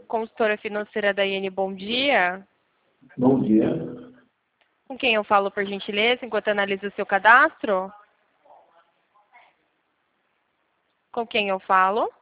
consultora financeira da IN, bom dia. Bom dia. Com quem eu falo, por gentileza, enquanto analiso o seu cadastro? Com quem eu falo?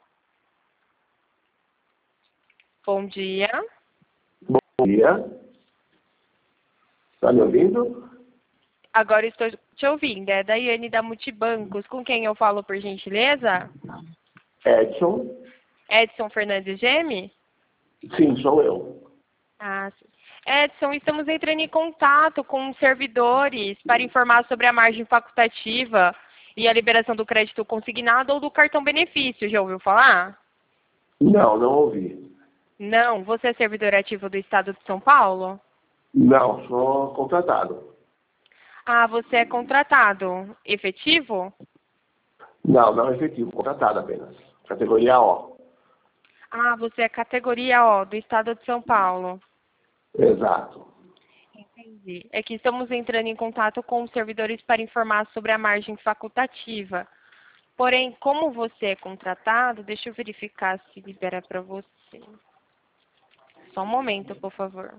Bom dia. Bom dia. Está me ouvindo? Agora estou te ouvindo. É da IN da Multibancos. Com quem eu falo, por gentileza? Edson? Edson Fernandes Geme? Sim, sou eu. Ah, sim. Edson, estamos entrando em contato com os servidores para informar sobre a margem facultativa e a liberação do crédito consignado ou do cartão benefício. Já ouviu falar? Não ouvi. Não. Você é servidor ativo do Estado de São Paulo? Não, sou contratado. Ah, você é contratado. Efetivo? Não efetivo, contratado apenas. Categoria O. Ah, você é categoria O, do Estado de São Paulo. Exato. Entendi. É que estamos entrando em contato com os servidores para informar sobre a margem facultativa. Porém, como você é contratado, deixa eu verificar se libera para você. Só um momento, por favor.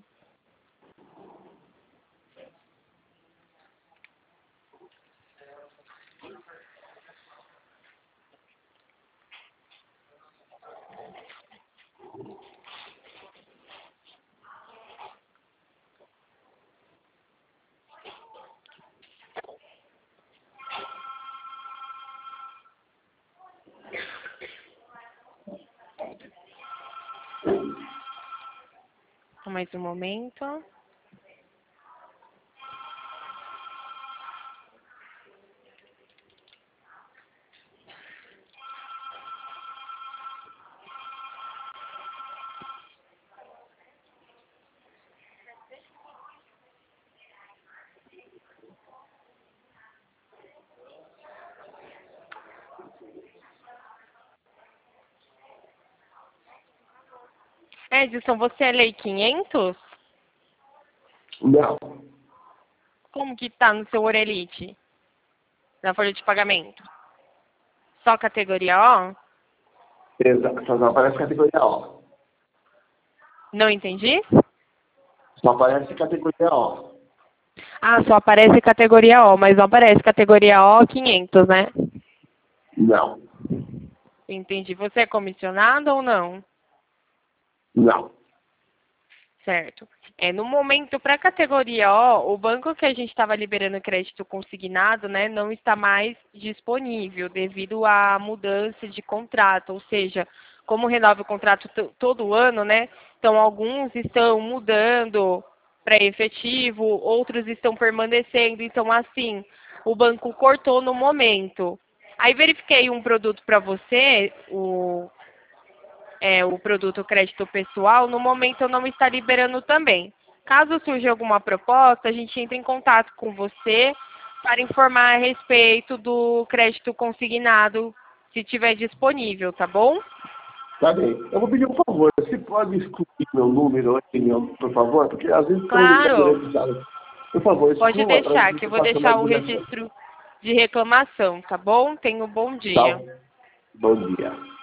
Só mais um momento. Edson, você é Lei 500? Não. Como que está no seu Orelite? Na folha de pagamento? Só categoria O? Exato. Só aparece categoria O. Não entendi? Só aparece categoria O. Ah, só aparece categoria O, mas não aparece categoria O 500, né? Não. Entendi. Você é comissionado ou não? Não. Certo. No momento, para a categoria O, o banco que a gente estava liberando crédito consignado, né, não está mais disponível devido à mudança de contrato. Ou seja, como renova o contrato todo ano, né, então alguns estão mudando para efetivo, outros estão permanecendo. Então, assim, o banco cortou no momento. Aí verifiquei um produto para você, o produto crédito pessoal, no momento não está liberando também. Caso surja alguma proposta, a gente entra em contato com você para informar a respeito do crédito consignado, se tiver disponível, tá bom? Tá bem. Eu vou pedir um favor. Você pode excluir meu número aí, por favor? Porque às vezes estão ligando Claro, registrado. Por favor, pode exclua para deixar, a que eu gente vou passar uma deixar o direção. registro de reclamação, tá bom? Tenha um bom Tá. dia. Bom dia.